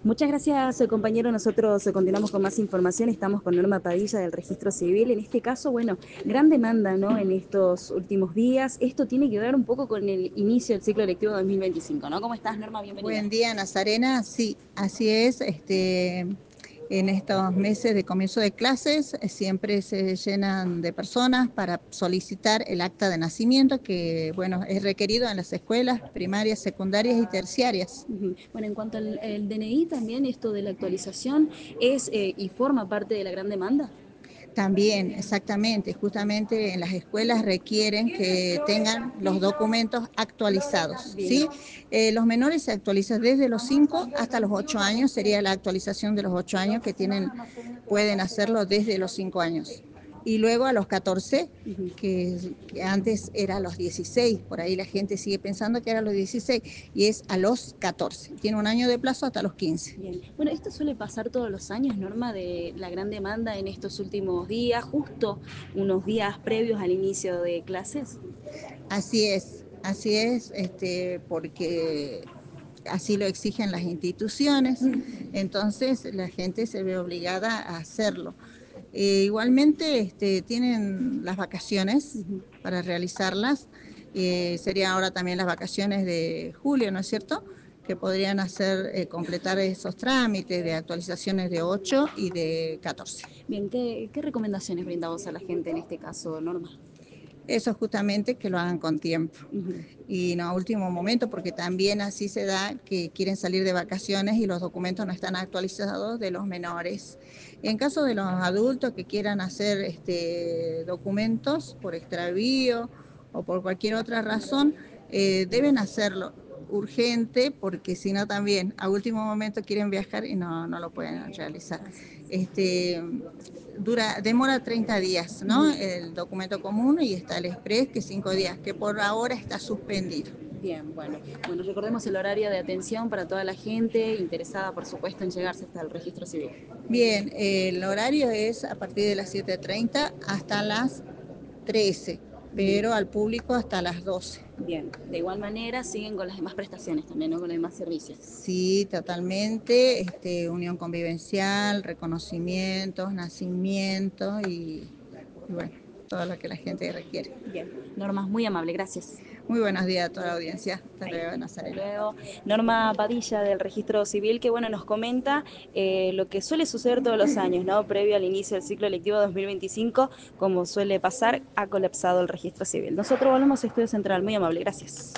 Muchas gracias, compañero. Nosotros continuamos con más información. Estamos con Norma Padilla del Registro Civil. En este caso, bueno, gran demanda, ¿no? En estos últimos días. Esto tiene que ver un poco con el inicio del ciclo lectivo 2025, ¿no? ¿Cómo estás, Norma? Bienvenida. Buen día, Nazarena. Sí, así es. En estos meses de comienzo de clases siempre se llenan de personas para solicitar el acta de nacimiento que, bueno, es requerido en las escuelas primarias, secundarias y terciarias. Bueno, en cuanto al el DNI, también esto de la actualización es y forma parte de la gran demanda. También, exactamente, justamente en las escuelas requieren que tengan los documentos actualizados, Bien. ¿sí? Los menores se actualizan desde los 5 hasta los 8 años, sería la actualización de los 8 años que pueden hacerlo desde los 5 años. Y luego a los 14, que antes era a los 16, por ahí la gente sigue pensando que era a los 16, y es a los 14. Tiene un año de plazo hasta los 15. Bien. Bueno, esto suele pasar todos los años, Norma, de la gran demanda en estos últimos días, justo unos días previos al inicio de clases. Así es, porque así lo exigen las instituciones, entonces la gente se ve obligada a hacerlo. Igualmente tienen las vacaciones para realizarlas, serían ahora también las vacaciones de julio, ¿no es cierto?, que podrían completar esos trámites de actualizaciones de 8 y de 14. Bien, ¿qué recomendaciones brindamos a la gente en este caso, Norma? Eso justamente que lo hagan con tiempo y no a último momento, porque también así se da que quieren salir de vacaciones y los documentos no están actualizados de los menores. En caso de los adultos que quieran hacer documentos por extravío o por cualquier otra razón, deben hacerlo urgente, porque si no también a último momento quieren viajar y no lo pueden realizar. Demora 30 días, ¿no? El documento común, y está el express, que 5 días, que por ahora está suspendido. Bien, bueno, recordemos el horario de atención para toda la gente interesada, por supuesto, en llegarse hasta el registro civil. Bien, el horario es a partir de las 7:30 hasta las 13, pero al público hasta las 12. Bien, de igual manera siguen con las demás prestaciones también, ¿no? Con los demás servicios. Sí, totalmente, unión convivencial, reconocimientos, nacimiento y bueno, todo lo que la gente requiere. Bien, Norma, muy amable, gracias. Muy buenos días a toda la audiencia. Hasta Ahí. luego, Nazarena. Luego, Norma Padilla del Registro Civil, que bueno, nos comenta lo que suele suceder todos los años, ¿no? Previo al inicio del ciclo electivo 2025, como suele pasar, ha colapsado el Registro Civil. Nosotros volvemos a Estudio Central, muy amable, gracias.